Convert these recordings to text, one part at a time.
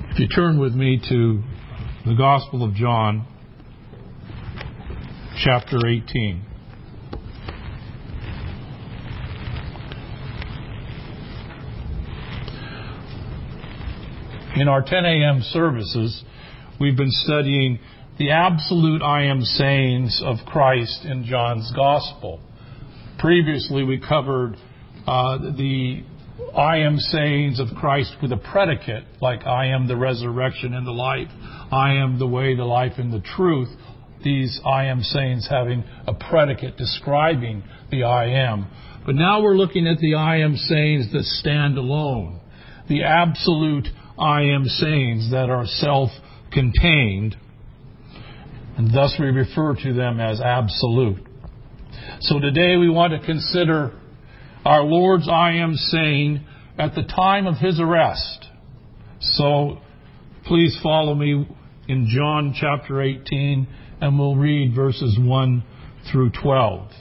If you turn with me to the Gospel of John, chapter 18. In our 10 a.m. services, we've been studying the absolute I am sayings of Christ in John's Gospel. Previously, we covered the I am sayings of Christ with a predicate, like I am the resurrection and the life, I am the way, the life, and the truth. These I am sayings having a predicate describing the I am. But now we're looking at the I am sayings that stand alone, the absolute I am sayings that are self-contained, and thus we refer to them as absolute. So today we want to consider our Lord's I am saying at the time of His arrest. So please follow me in John chapter 18, and we'll read verses 1 through 12.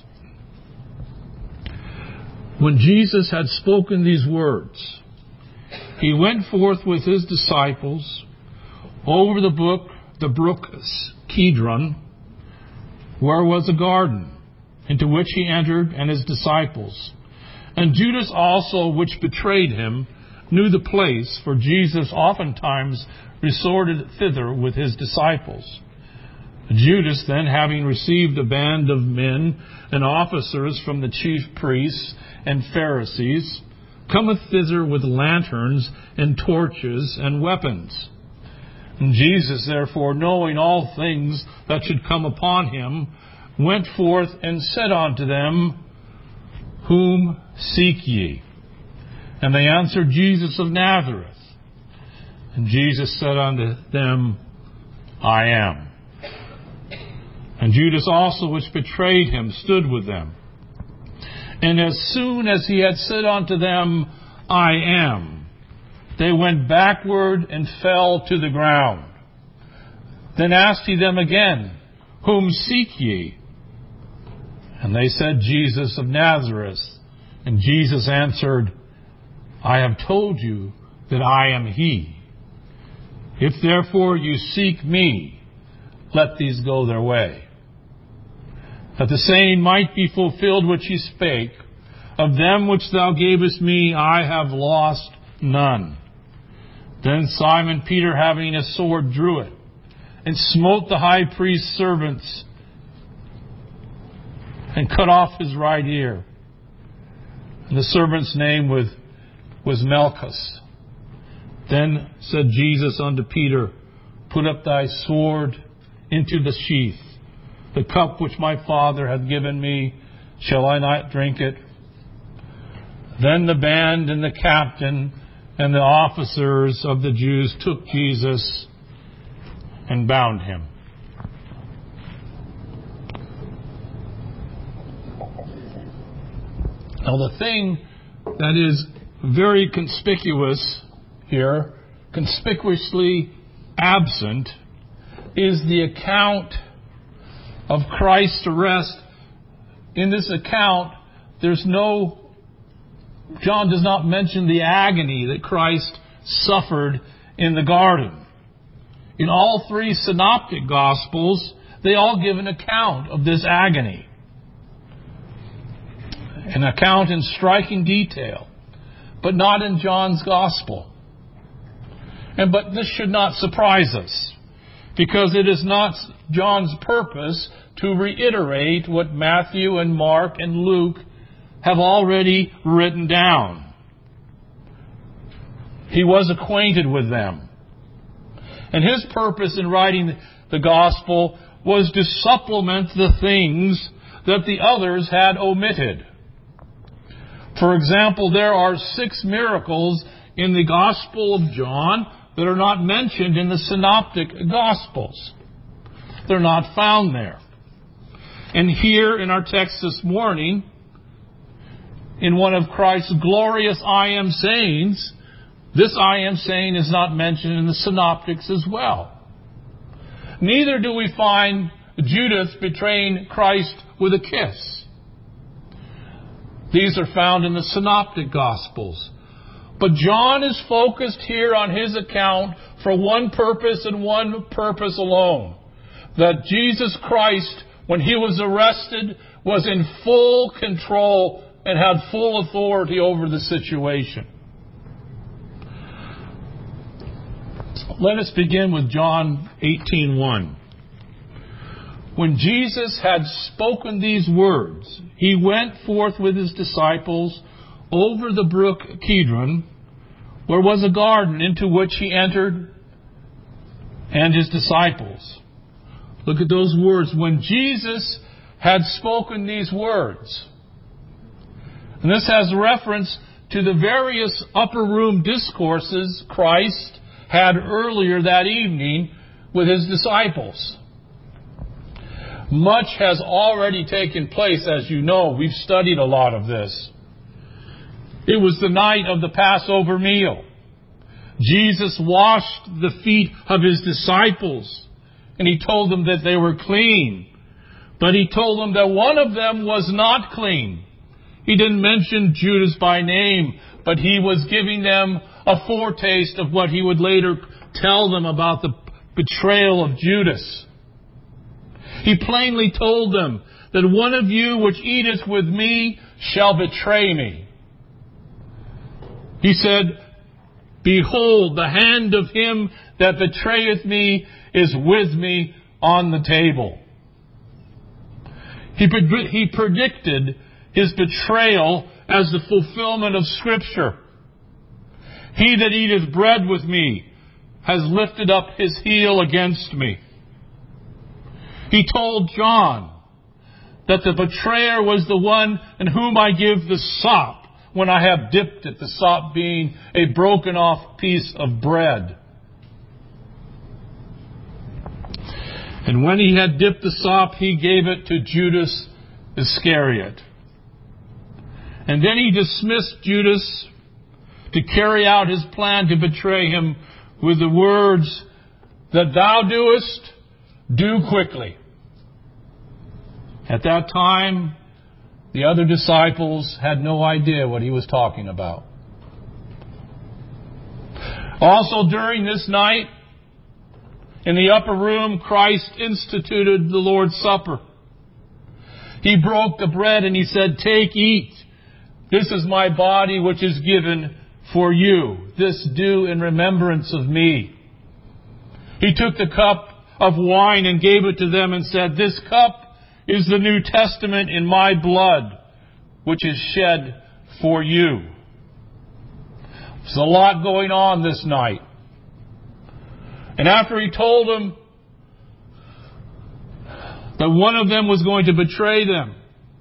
When Jesus had spoken these words, He went forth with His disciples over the brook Kidron, where was a garden, into which He entered and His disciples. And Judas also, which betrayed Him, knew the place, for Jesus oftentimes resorted thither with His disciples. Judas then, having received a band of men and officers from the chief priests and Pharisees, cometh thither with lanterns and torches and weapons. And Jesus, therefore, knowing all things that should come upon Him, went forth and said unto them, Whom seek ye? And they answered, Jesus of Nazareth. And Jesus said unto them, I am. And Judas also, which betrayed Him, stood with them. And as soon as He had said unto them, I am, they went backward and fell to the ground. Then asked He them again, Whom seek ye? And they said, Jesus of Nazareth. And Jesus answered, I have told you that I am He. If therefore you seek me, let these go their way. That the saying might be fulfilled which He spake, Of them which thou gavest me, I have lost none. Then Simon Peter, having a sword, drew it, and smote the high priest's servants, and cut off his right ear. And the servant's name was Malchus. Then said Jesus unto Peter, Put up thy sword into the sheath. The cup which my Father hath given me, shall I not drink it? Then the band and the captain and the officers of the Jews took Jesus and bound Him. Now the thing that is very conspicuous here, conspicuously absent, is the account of Christ's arrest. In this account, John does not mention the agony that Christ suffered in the garden. In all three synoptic Gospels, they all give an account of this agony. An account in striking detail, but not in John's Gospel. But this should not surprise us, because it is not John's purpose to reiterate what Matthew and Mark and Luke have already written down. He was acquainted with them. And His purpose in writing the Gospel was to supplement the things that the others had omitted. For example, there are 6 miracles in the Gospel of John that are not mentioned in the Synoptic Gospels. They're not found there. And here in our text this morning, in one of Christ's glorious I am sayings, this I am saying is not mentioned in the Synoptics as well. Neither do we find Judas betraying Christ with a kiss. These are found in the Synoptic Gospels. But John is focused here on his account for one purpose and one purpose alone. That Jesus Christ, when He was arrested, was in full control and had full authority over the situation. Let us begin with John 18:1. When Jesus had spoken these words, He went forth with His disciples over the brook Kidron, where was a garden, into which He entered and His disciples. Look at those words. When Jesus had spoken these words. And this has reference to the various upper room discourses Christ had earlier that evening with His disciples. Much has already taken place, as you know. We've studied a lot of this. It was the night of the Passover meal. Jesus washed the feet of His disciples, and He told them that they were clean. But He told them that one of them was not clean. He didn't mention Judas by name, but He was giving them a foretaste of what He would later tell them about the betrayal of Judas. He plainly told them that one of you which eateth with me shall betray me. He said, behold, the hand of him that betrayeth me is with me on the table. He predicted His betrayal as the fulfillment of Scripture. He that eateth bread with me has lifted up his heel against me. He told John that the betrayer was the one in whom I give the sop when I have dipped it, the sop being a broken off piece of bread. And when He had dipped the sop, He gave it to Judas Iscariot. And then He dismissed Judas to carry out His plan to betray Him with the words, that thou doest, do quickly. At that time, the other disciples had no idea what He was talking about. Also during this night, in the upper room, Christ instituted the Lord's Supper. He broke the bread and He said, take, eat. This is my body which is given for you. This do in remembrance of me. He took the cup of wine and gave it to them and said, this cup is the New Testament in my blood, which is shed for you. There's a lot going on this night. And after He told them that one of them was going to betray them,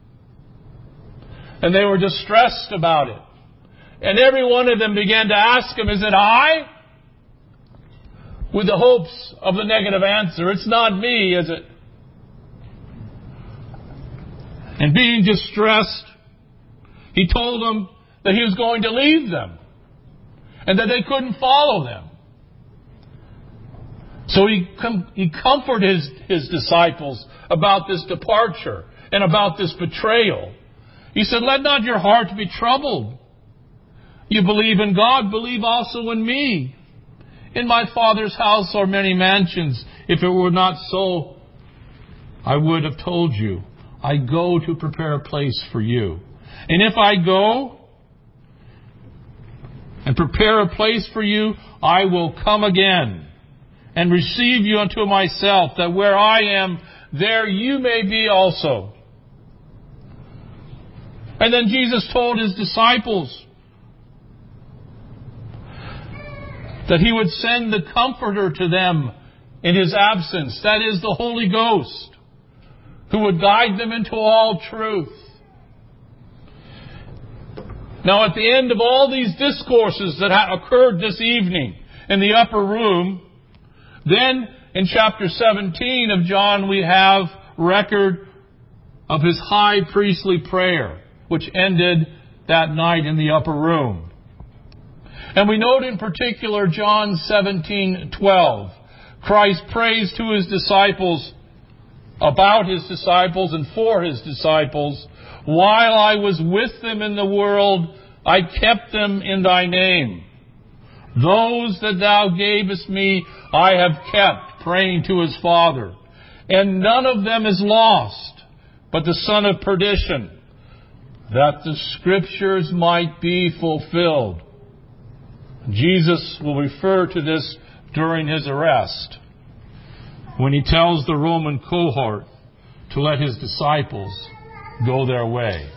and they were distressed about it, and every one of them began to ask Him, is it I? With the hopes of the negative answer, it's not me, is it? And being distressed, He told them that He was going to leave them and that they couldn't follow them. So He comforted His disciples about this departure and about this betrayal. He said, let not your heart be troubled. You believe in God, believe also in me. In my Father's house are many mansions. If it were not so, I would have told you. I go to prepare a place for you. And if I go and prepare a place for you, I will come again and receive you unto myself, that where I am, there you may be also. And then Jesus told His disciples that He would send the Comforter to them in His absence, that is, the Holy Ghost, who would guide them into all truth. Now, at the end of all these discourses that occurred this evening in the upper room, then in chapter 17 of John we have record of His high priestly prayer, which ended that night in the upper room. And we note in particular John 17:12. Christ prays to His disciples, about His disciples and for His disciples. While I was with them in the world, I kept them in thy name. Those that thou gavest me I have kept, praying to his Father. And none of them is lost, but the son of perdition, that the Scriptures might be fulfilled. Jesus will refer to this during his arrest, when he tells the Roman cohort to let his disciples go their way.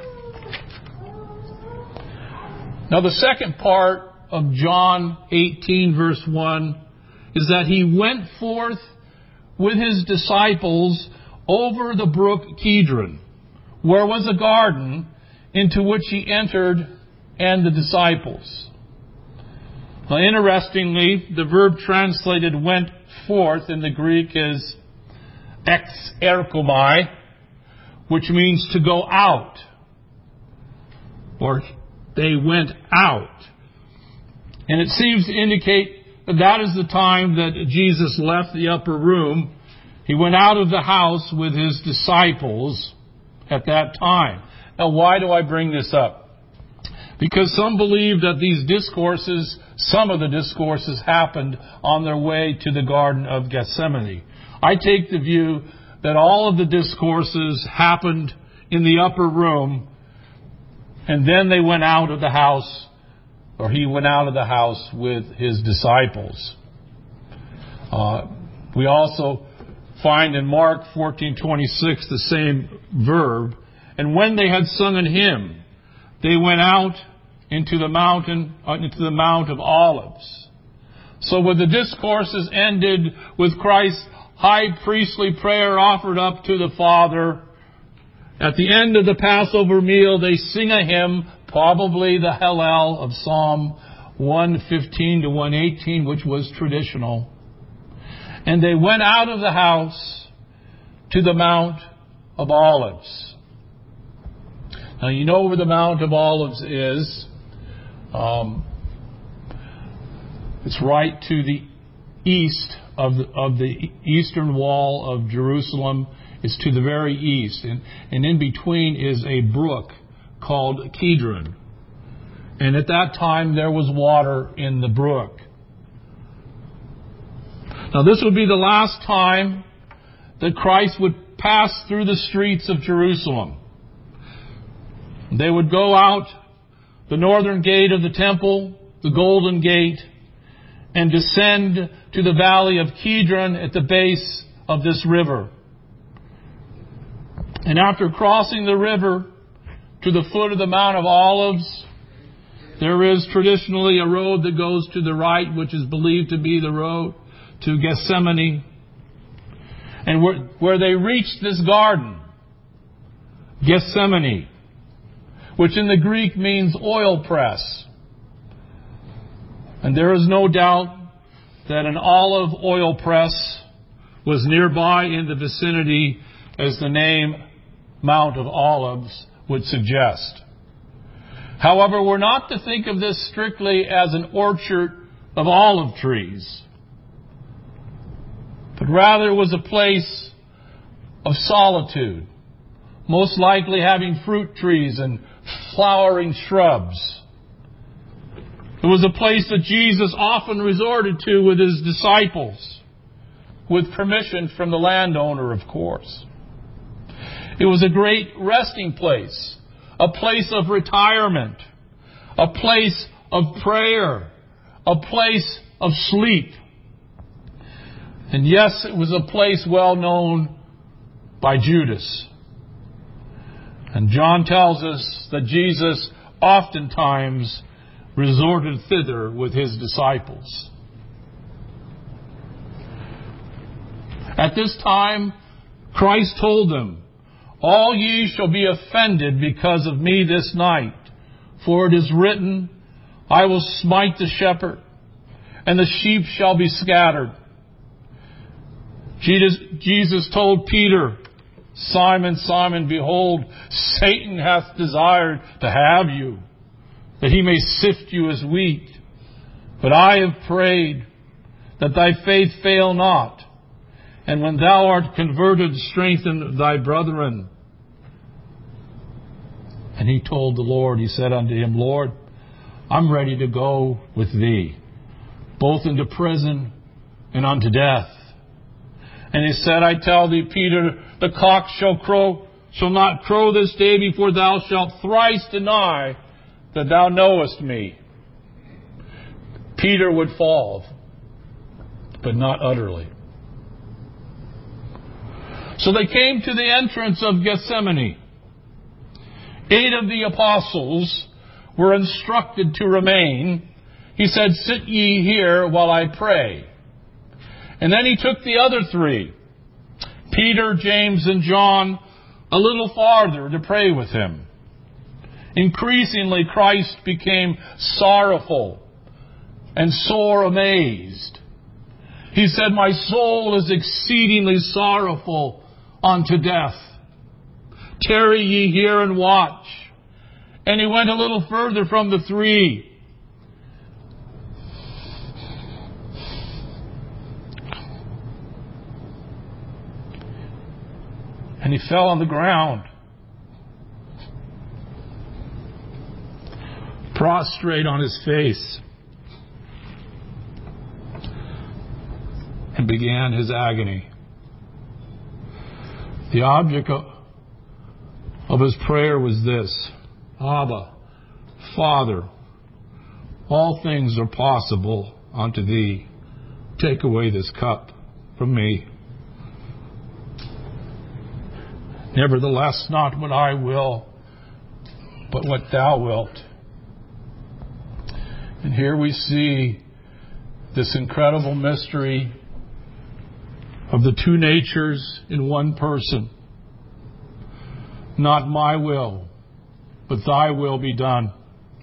Now, the second part of John 18, verse 1, is that he went forth with his disciples over the brook Kidron, where was a garden, into which he entered, and the disciples. Now, interestingly, the verb translated went forth in the Greek is exerkomai, which means to go out, or they went out. And it seems to indicate that that is the time that Jesus left the upper room. He went out of the house with his disciples at that time. Now, why do I bring this up? Because some believe that these discourses, some of the discourses, happened on their way to the Garden of Gethsemane. I take the view that all of the discourses happened in the upper room, and then they went out of the house, or he went out of the house with his disciples. We also find in Mark 14:26 the same verb. And when they had sung an hymn, they went out into the Mount of Olives. So when the discourses ended with Christ's high priestly prayer offered up to the Father, at the end of the Passover meal, they sing a hymn, probably the Hallel of Psalm 115 to 118, which was traditional. And they went out of the house to the Mount of Olives. Now, you know where the Mount of Olives is. It's right to the east of the eastern wall of Jerusalem. It's to the very east. And in between is a brook called Kidron. And at that time, there was water in the brook. Now, this would be the last time that Christ would pass through the streets of Jerusalem. They would go out the northern gate of the temple, the Golden Gate, and descend to the valley of Kidron at the base of this river. And after crossing the river to the foot of the Mount of Olives, there is traditionally a road that goes to the right, which is believed to be the road to Gethsemane. And where they reached this garden, Gethsemane, which in the Greek means oil press. And there is no doubt that an olive oil press was nearby in the vicinity, as the name Mount of Olives would suggest. However, we're not to think of this strictly as an orchard of olive trees, but rather it was a place of solitude, most likely having fruit trees and flowering shrubs. It was a place that Jesus often resorted to with his disciples, with permission from the landowner, of course. It was a great resting place, a place of retirement, a place of prayer, a place of sleep. And yes, it was a place well known by Judas. And John tells us that Jesus oftentimes resorted thither with his disciples. At this time, Christ told them, "All ye shall be offended because of me this night. For it is written, I will smite the shepherd, and the sheep shall be scattered." Jesus told Peter, "Simon, Simon, behold, Satan hath desired to have you, that he may sift you as wheat. But I have prayed that thy faith fail not. And when thou art converted, strengthen thy brethren." And he told the Lord, he said unto him, "Lord, I'm ready to go with thee." both into prison and unto death. And he said, I tell thee, Peter, the cock shall not crow this day before thou shalt thrice deny that thou knowest me. Peter would fall, but not utterly. So they came to the entrance of Gethsemane. 8 of the apostles were instructed to remain. He said, sit ye here while I pray. And then he took the other 3, Peter, James, and John, a little farther to pray with him. Increasingly, Christ became sorrowful and sore amazed. He said, my soul is exceedingly sorrowful unto death. Tarry ye here and watch. And he went a little further from the 3. And he fell on the ground, prostrate on his face, and began his agony. The object of his prayer was this: Abba, Father, all things are possible unto thee. Take away this cup from me. Nevertheless, not what I will, but what thou wilt. And here we see this incredible mystery of the 2 natures in one person. Not my will, but thy will be done.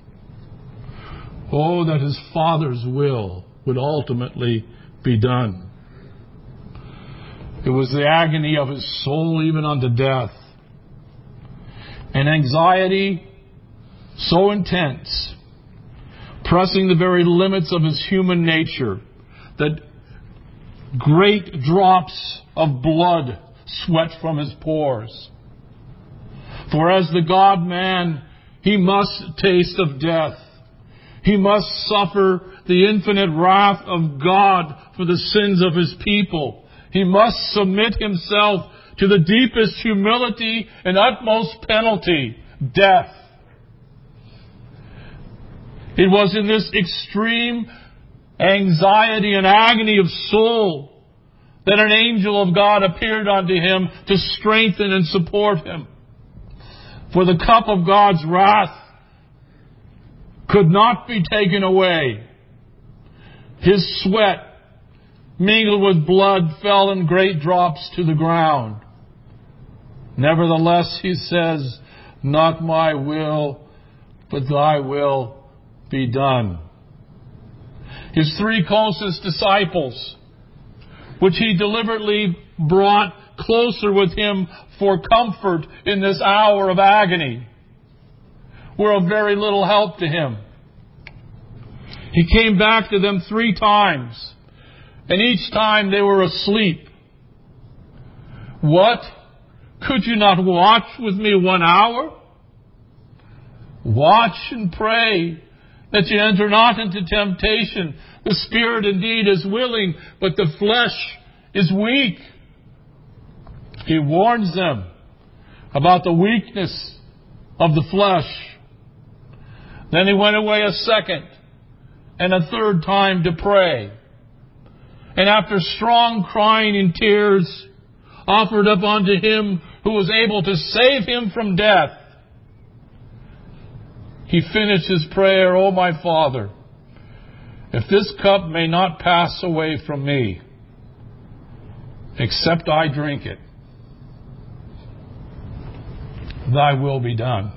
Oh, that his Father's will would ultimately be done. It was the agony of his soul even unto death. An anxiety so intense, pressing the very limits of his human nature, that great drops of blood sweat from his pores. For as the God-man, he must taste of death. He must suffer the infinite wrath of God for the sins of his people. He must submit himself to the deepest humility and utmost penalty, death. It was in this extreme anxiety and agony of soul that an angel of God appeared unto him to strengthen and support him. For the cup of God's wrath could not be taken away. His sweat, mingled with blood, fell in great drops to the ground. Nevertheless, he says, not my will, but thy will be done. His 3 closest disciples, which he deliberately brought closer with him for comfort in this hour of agony, were of very little help to him. He came back to them 3 times. And each time they were asleep. What? Could you not watch with me 1 hour? Watch and pray that you enter not into temptation. The spirit indeed is willing, but the flesh is weak. He warns them about the weakness of the flesh. Then he went away a second and a third time to pray. And after strong crying and tears, offered up unto him who was able to save him from death, he finished his prayer, O my Father, if this cup may not pass away from me, except I drink it, thy will be done.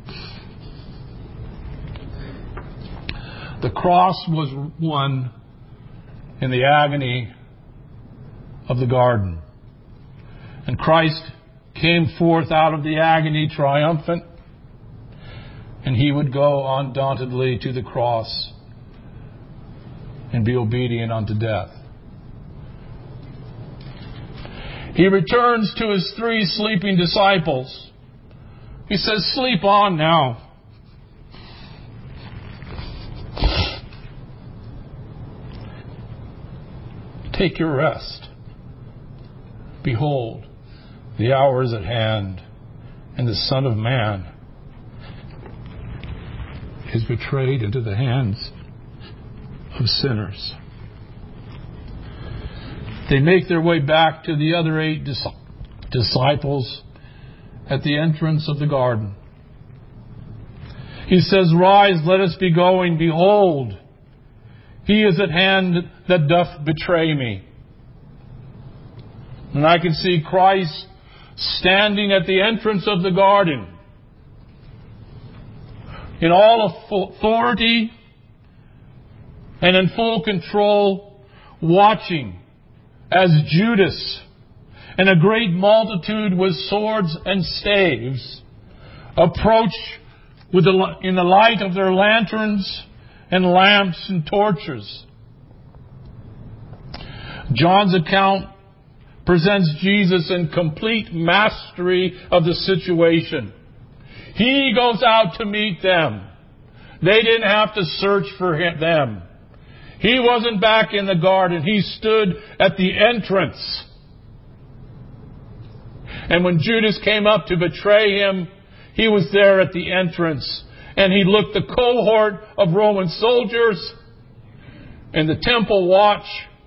The cross was won in the agony of the garden. And Christ came forth out of the agony triumphant, and he would go undauntedly to the cross and be obedient unto death. He returns to his 3 sleeping disciples. He says, sleep on now. Take your rest. Behold, the hour is at hand, and the Son of Man is betrayed into the hands of sinners. They make their way back to the other 8 disciples at the entrance of the garden. He says, "Rise, let us be going. Behold, he is at hand that doth betray me." And I can see Christ standing at the entrance of the garden in all authority and in full control, watching as Judas and a great multitude with swords and staves approach in the light of their lanterns and lamps and torches. John's account presents Jesus in complete mastery of the situation. He goes out to meet them. They didn't have to search for them. He wasn't back in the garden. He stood at the entrance. And when Judas came up to betray him, he was there at the entrance. And he looked the cohort of Roman soldiers and the temple watch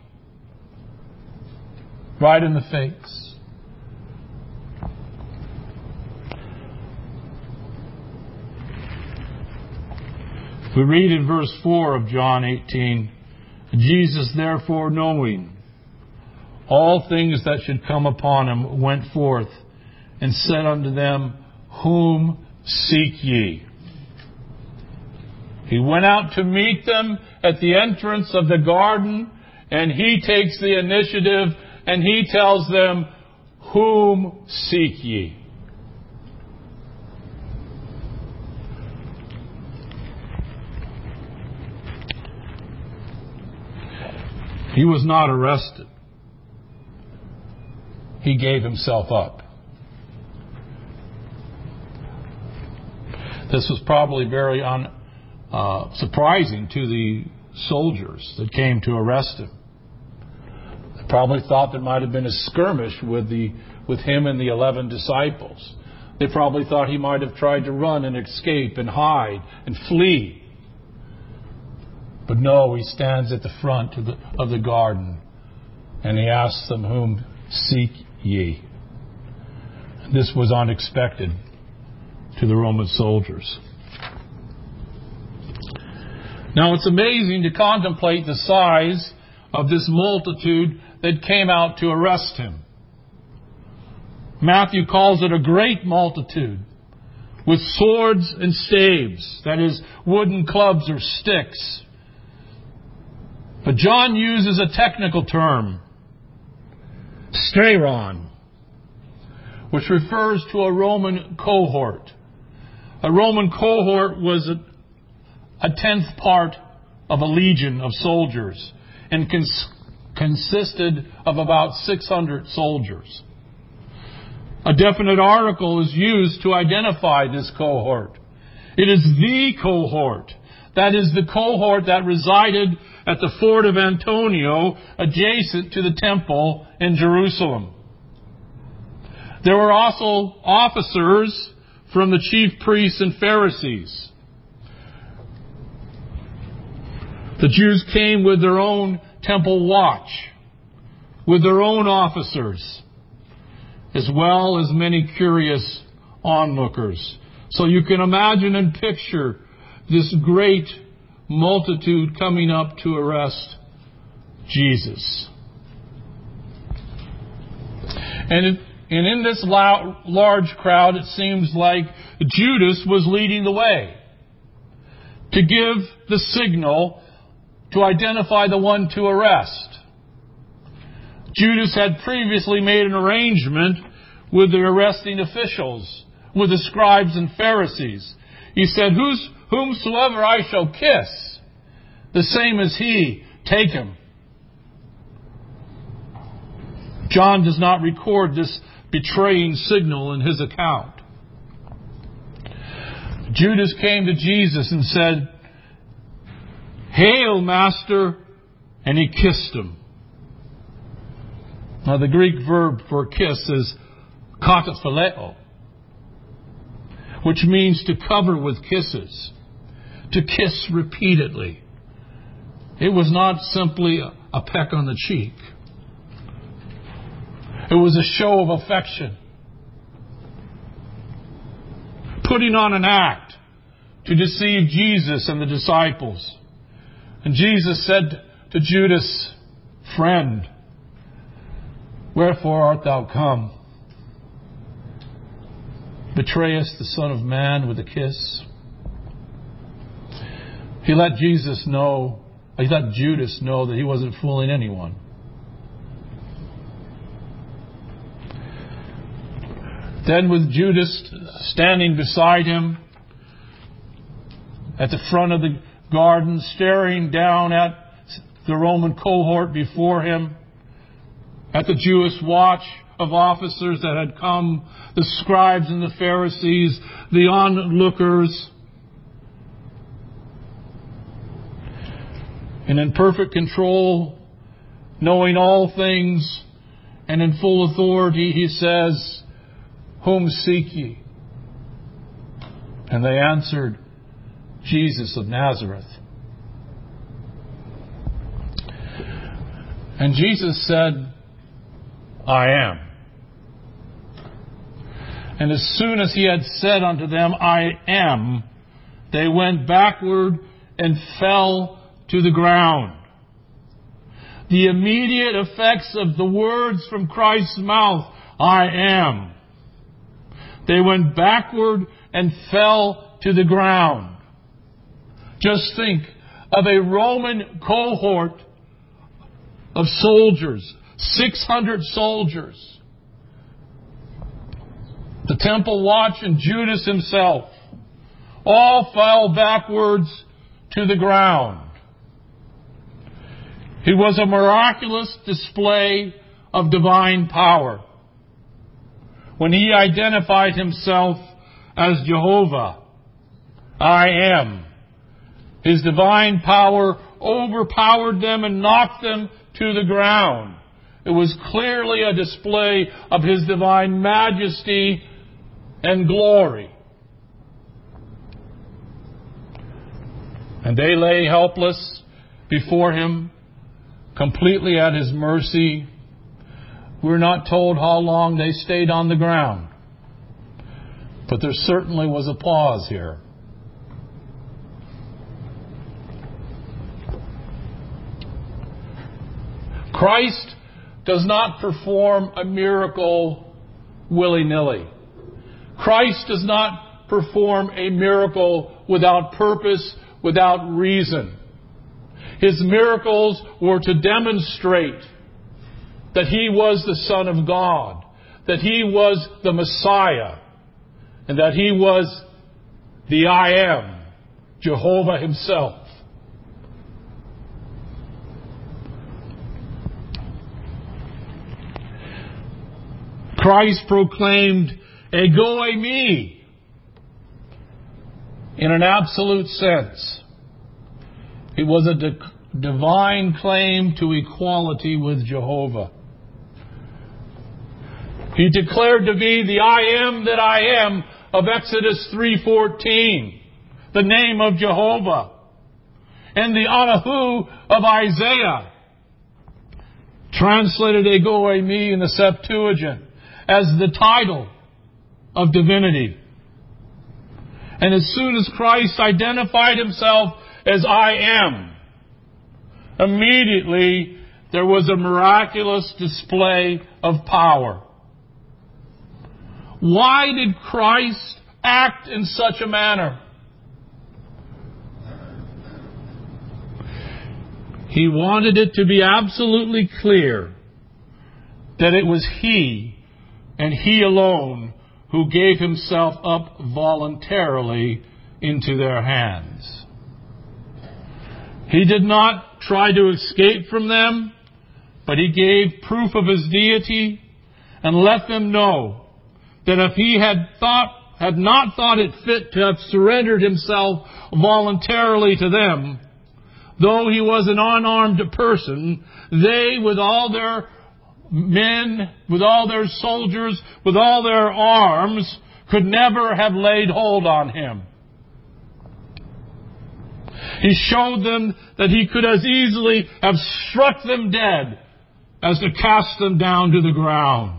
right in the face. We read in verse 4 of John 18, "Jesus therefore, knowing all things that should come upon him, went forth and said unto them, Whom seek ye?" He went out to meet them at the entrance of the garden, and he takes the initiative and he tells them, "Whom seek ye?" He was not arrested. He gave himself up. This was probably very surprising to the soldiers that came to arrest him. They probably thought there might have been a skirmish with him and the 11 disciples. They probably thought he might have tried to run and escape and hide and flee. But no, he stands at the front of the garden and he asks them, "Whom seek ye?" And this was unexpected to the Roman soldiers. Now it's amazing to contemplate the size of this multitude that came out to arrest him. Matthew calls it a great multitude with swords and staves, that is, wooden clubs or sticks. But John uses a technical term, steiron, which refers to a Roman cohort. A Roman cohort was a 10th part of a legion of soldiers and consisted of about 600 soldiers. A definite article is used to identify this cohort. It is the cohort. That is the cohort that resided at the fort of Antonia, adjacent to the temple in Jerusalem. There were also officers from the chief priests and Pharisees. The Jews came with their own temple watch, with their own officers, as well as many curious onlookers. So you can imagine and picture this great multitude coming up to arrest Jesus. And in this large crowd, it seems like Judas was leading the way to give the signal to identify the one to arrest. Judas had previously made an arrangement with the arresting officials, with the scribes and Pharisees. He said, "Whomsoever I shall kiss, the same as he, take him." John does not record this betraying signal in his account. Judas came to Jesus and said, "Hail, Master," and he kissed him. Now, the Greek verb for kiss is kataphileo, which means to cover with kisses, to kiss repeatedly. It was not simply a peck on the cheek. It was a show of affection, putting on an act to deceive Jesus and the disciples. And Jesus said to Judas, "Friend, wherefore art thou come? Betrayest the Son of Man with a kiss?" He let Judas know that he wasn't fooling anyone. Then, with Judas standing beside him at the front of the garden, staring down at the Roman cohort before him, at the Jewish watch of officers that had come, the scribes and the Pharisees, the onlookers, and in perfect control, knowing all things, and in full authority, he says, "Whom seek ye?" And they answered, "Jesus of Nazareth." And Jesus said, "I am." And as soon as he had said unto them, "I am," they went backward and fell to the ground. The immediate effects of the words from Christ's mouth, "I am." They went backward and fell to the ground. Just think of a Roman cohort of soldiers, 600 soldiers. The temple watch and Judas himself all fell backwards to the ground. It was a miraculous display of divine power when he identified himself as Jehovah. I am. His divine power overpowered them and knocked them to the ground. It was clearly a display of his divine majesty and glory. And they lay helpless before him, completely at his mercy. We're not told how long they stayed on the ground, but there certainly was a pause here. Christ does not perform a miracle willy-nilly. Christ does not perform a miracle without purpose, without reason. His miracles were to demonstrate that he was the Son of God, that he was the Messiah, and that he was the I Am, Jehovah himself. Christ proclaimed ego eimi in an absolute sense. It was a divine claim to equality with Jehovah. He declared to be the I am that I am of Exodus 3:14, the name of Jehovah, and the Anahu of Isaiah, translated ego eimi in the Septuagint as the title of divinity. And as soon as Christ identified himself as I am, immediately there was a miraculous display of power. Why did Christ act in such a manner? He wanted it to be absolutely clear that it was He and He alone who gave Himself up voluntarily into their hands. He did not try to escape from them, but He gave proof of His deity and let them know that if He had not thought it fit to have surrendered Himself voluntarily to them, though He was an unarmed person, they, with all their men, with all their soldiers, with all their arms, could never have laid hold on him. He showed them that he could as easily have struck them dead as to cast them down to the ground.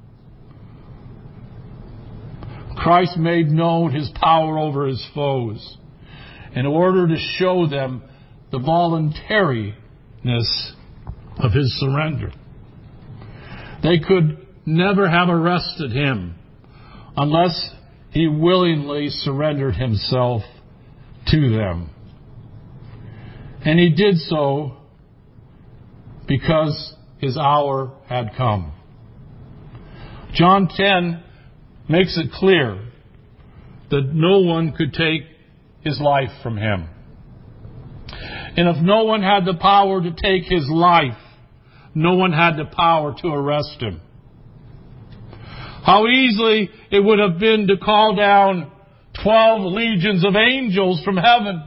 Christ made known his power over his foes in order to show them the voluntariness of his surrender. They could never have arrested him unless he willingly surrendered himself to them. And he did so because his hour had come. John 10 makes it clear that no one could take his life from him. And if no one had the power to take his life, no one had the power to arrest him. How easily it would have been to call down 12 legions of angels from heaven.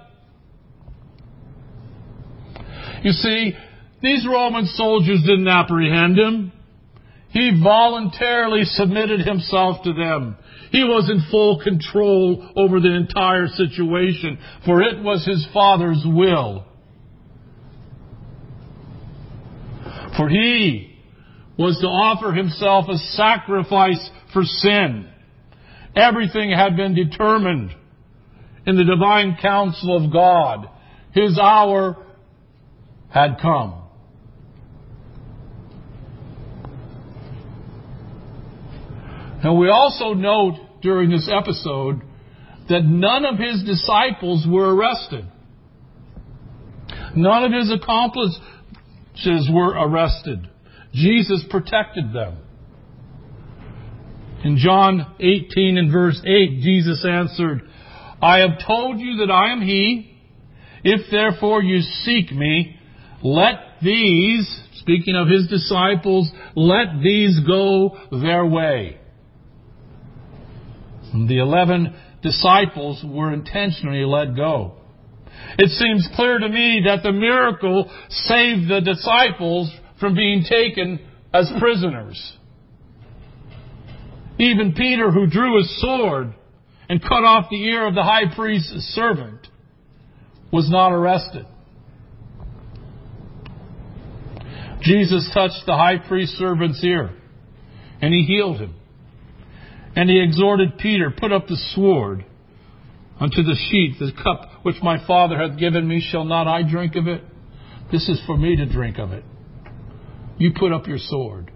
You see, these Roman soldiers didn't apprehend him. He voluntarily submitted himself to them. He was in full control over the entire situation, for it was his Father's will. For he was to offer himself a sacrifice for sin. Everything had been determined in the divine counsel of God. His hour had come. And we also note during this episode that none of his disciples were arrested. None of his accomplices were arrested. Jesus protected them. In John 18 and verse 8, Jesus answered, I have told you that I am he. If therefore you seek me, let these, speaking of his disciples, let these go their way. The 11 disciples were intentionally let go. It seems clear to me that the miracle saved the disciples from being taken as prisoners. Even Peter, who drew his sword and cut off the ear of the high priest's servant, was not arrested. Jesus touched the high priest's servant's ear, and he healed him. And he exhorted Peter, put up the sword unto the sheath, the cup which my Father hath given me, shall not I drink of it? This is for me to drink of it. You put up your sword.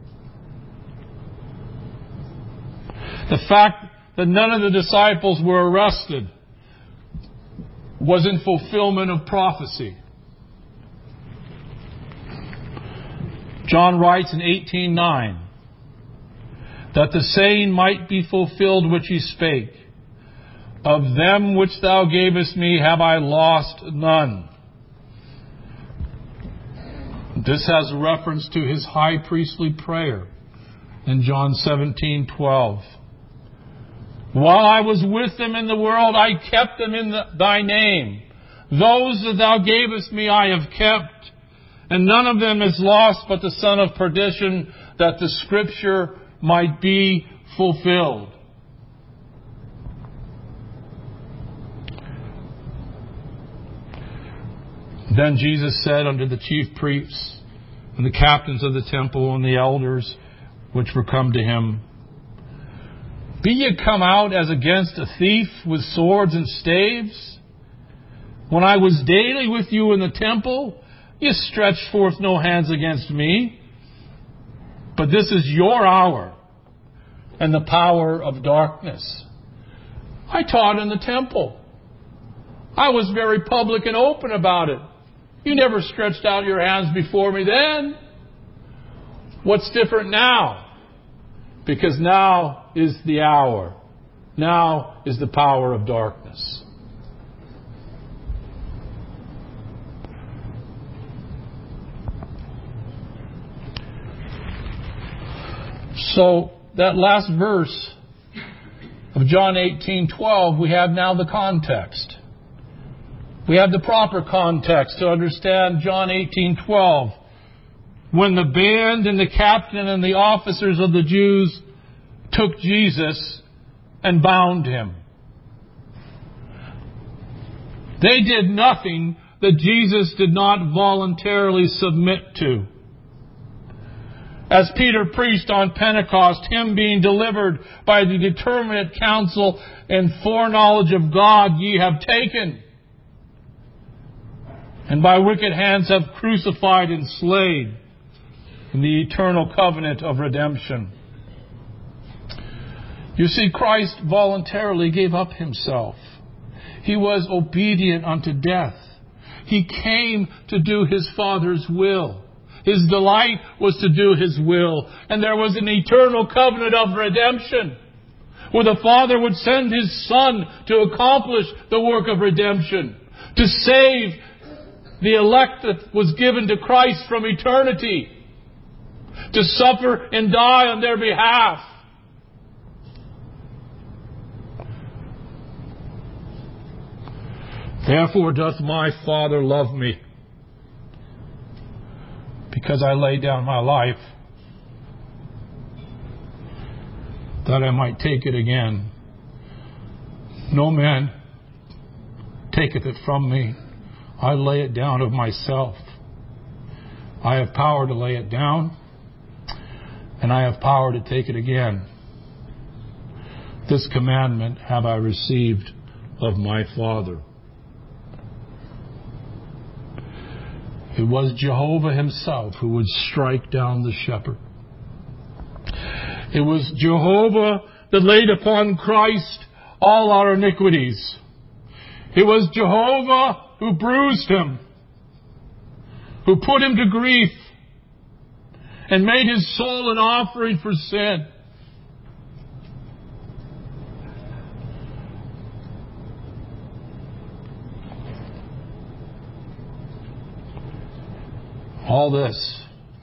The fact that none of the disciples were arrested was in fulfillment of prophecy. John writes in 18:9 that the saying might be fulfilled which he spake, of them which thou gavest me have I lost none. This has reference to his high priestly prayer in John 17:12. While I was with them in the world, I kept them in thy name. Those that thou gavest me I have kept, and none of them is lost but the son of perdition, that the scripture might be fulfilled. Then Jesus said unto the chief priests and the captains of the temple and the elders which were come to him, be ye come out as against a thief with swords and staves? When I was daily with you in the temple, ye stretched forth no hands against me. But this is your hour and the power of darkness. I taught in the temple. I was very public and open about it. You never stretched out your hands before me then. What's different now? Because now is the hour. Now is the power of darkness. So that last verse of John 18:12, we have now the context. We have the proper context to understand John 18:12, when the band and the captain and the officers of the Jews took Jesus and bound Him. They did nothing that Jesus did not voluntarily submit to. As Peter preached on Pentecost, Him being delivered by the determinate counsel and foreknowledge of God ye have taken, and by wicked hands have crucified and slain in the eternal covenant of redemption. You see, Christ voluntarily gave up Himself. He was obedient unto death. He came to do His Father's will. His delight was to do His will. And there was an eternal covenant of redemption, where the Father would send His Son to accomplish the work of redemption, to save the elect that was given to Christ from eternity, to suffer and die on their behalf. Therefore doth my Father love me, because I lay down my life, that I might take it again. No man taketh it from me. I lay it down of myself. I have power to lay it down, and I have power to take it again. This commandment have I received of my Father. It was Jehovah Himself who would strike down the shepherd. It was Jehovah that laid upon Christ all our iniquities. It was Jehovah who bruised Him, who put Him to grief, and made His soul an offering for sin. All this,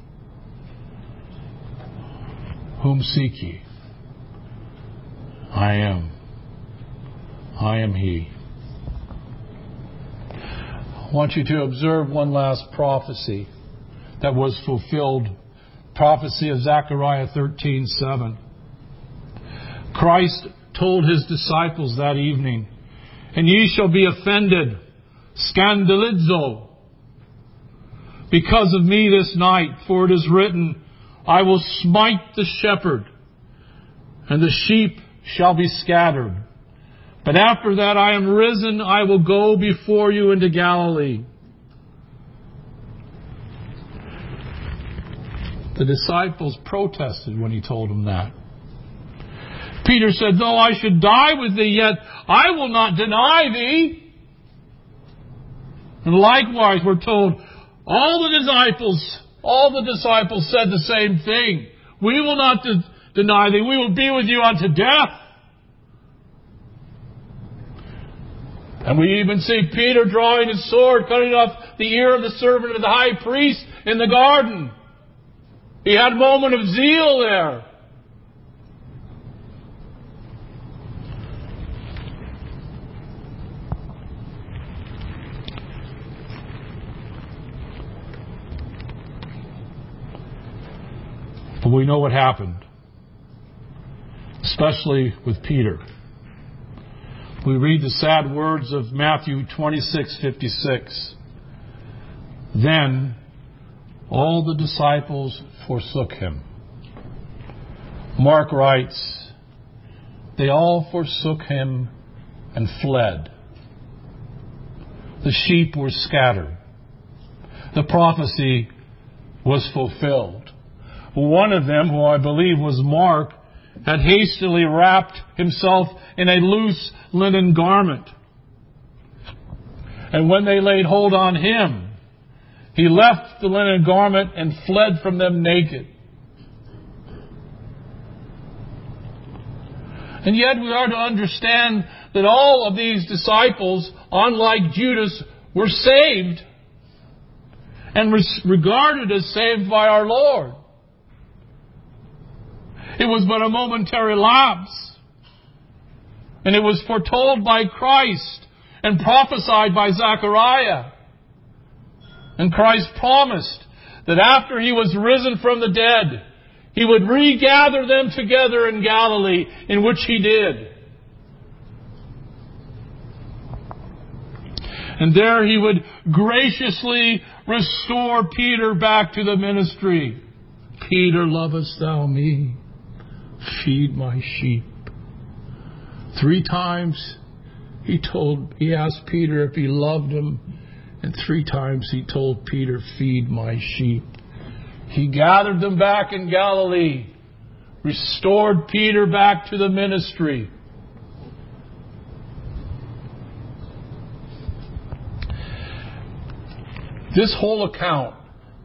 whom seek ye? I am. I am He. I want you to observe one last prophecy that was fulfilled. Prophecy of Zechariah 13:7. Christ told His disciples that evening, and ye shall be offended, scandalizo, because of me this night, for it is written, I will smite the shepherd, and the sheep shall be scattered. But after that I am risen, I will go before you into Galilee. The disciples protested when He told them that. Peter said, though I should die with thee, yet I will not deny thee. And likewise we're told, all the disciples said the same thing. We will not deny thee. We will be with you unto death. And we even see Peter drawing his sword, cutting off the ear of the servant of the high priest in the garden. He had a moment of zeal there. But we know what happened, especially with Peter. We read the sad words of Matthew 26:56. Then all the disciples forsook Him. Mark writes, they all forsook Him and fled. The sheep were scattered. The prophecy was fulfilled. One of them, who I believe was Mark, had hastily wrapped himself in a loose linen garment. And when they laid hold on him, he left the linen garment and fled from them naked. And yet we are to understand that all of these disciples, unlike Judas, were saved and regarded as saved by our Lord. It was but a momentary lapse. And it was foretold by Christ and prophesied by Zechariah. And Christ promised that after He was risen from the dead, He would regather them together in Galilee, in which He did. And there He would graciously restore Peter back to the ministry. Peter, lovest thou me? Feed my sheep. 3 times He asked Peter if he loved him, and 3 times He told Peter, feed my sheep. He gathered them back in Galilee, restored Peter back to the ministry. This whole account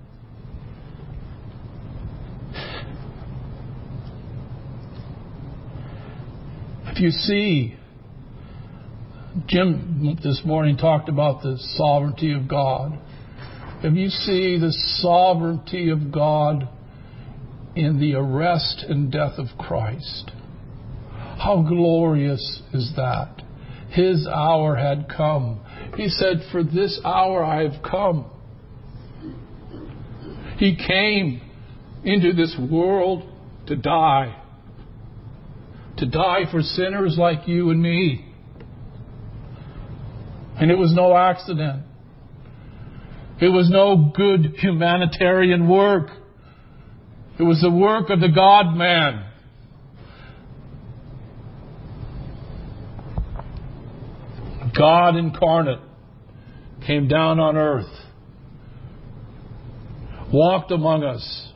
if you see, Jim this morning talked about the sovereignty of God. If you see the sovereignty of God in the arrest and death of Christ, how glorious is that? His hour had come. He said, for this hour I have come. He came into this world to die. To die for sinners like you and me. And it was no accident. It was no good humanitarian work. It was the work of the God-man. God incarnate came down on earth, walked among us,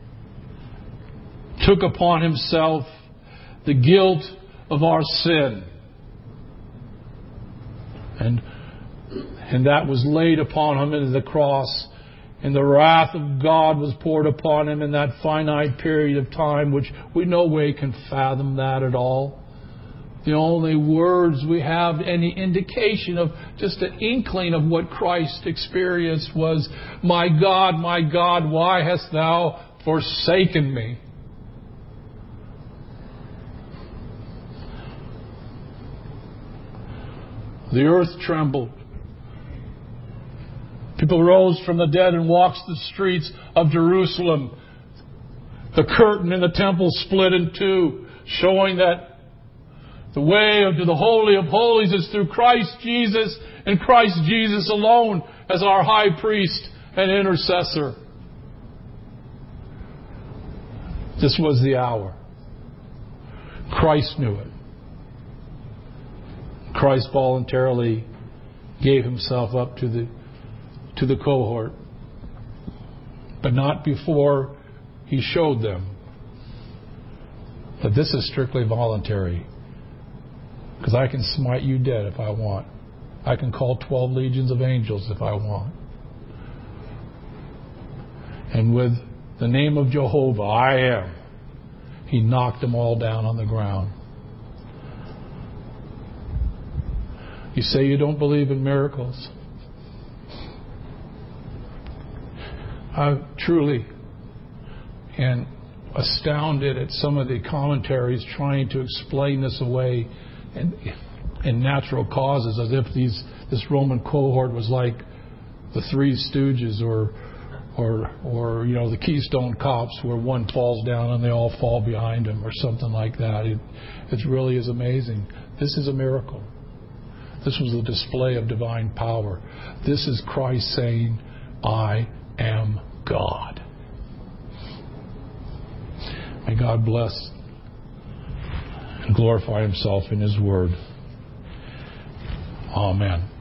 took upon Himself the guilt of our sin. And that was laid upon Him into the cross. And the wrath of God was poured upon Him in that finite period of time, which we no way can fathom that at all. The only words we have, any indication of just an inkling of what Christ experienced was, my God, why hast Thou forsaken me? The earth trembled. People rose from the dead and walked the streets of Jerusalem. The curtain in the temple split in 2, showing that the way to the Holy of Holies is through Christ Jesus, and Christ Jesus alone as our high priest and intercessor. This was the hour. Christ knew it. Christ voluntarily gave Himself up to the cohort, but not before He showed them that this is strictly voluntary. Because I can smite you dead if I want. I can call 12 legions of angels if I want. And with the name of Jehovah, I am, He knocked them all down on the ground. You say you don't believe in miracles. I truly am astounded at some of the commentaries trying to explain this away in natural causes, as if this Roman cohort was like the Three Stooges or the Keystone Cops, where one falls down and they all fall behind him, or something like that. It really is amazing. This is a miracle. This was a display of divine power. This is Christ saying, I am God. May God bless and glorify Himself in His Word. Amen.